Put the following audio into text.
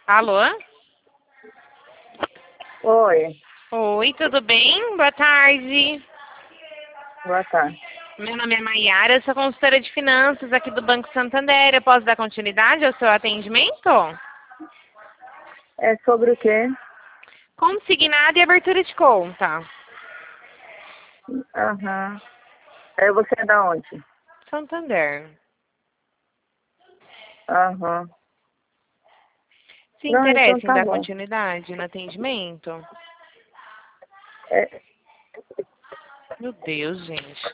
Alô? Oi, Oi, tudo bem? Boa tarde. boa tarde. Meu nome é Maiara, eu sou consultora de finanças aqui do Banco Santander. Eu posso dar continuidade ao seu atendimento? É sobre o quê? Consignado e abertura de conta. Aham. Você é da onde? Santander. Aham. Se Não, então interessa em tá dar bom. continuidade no atendimento? É, Meu Deus, gente.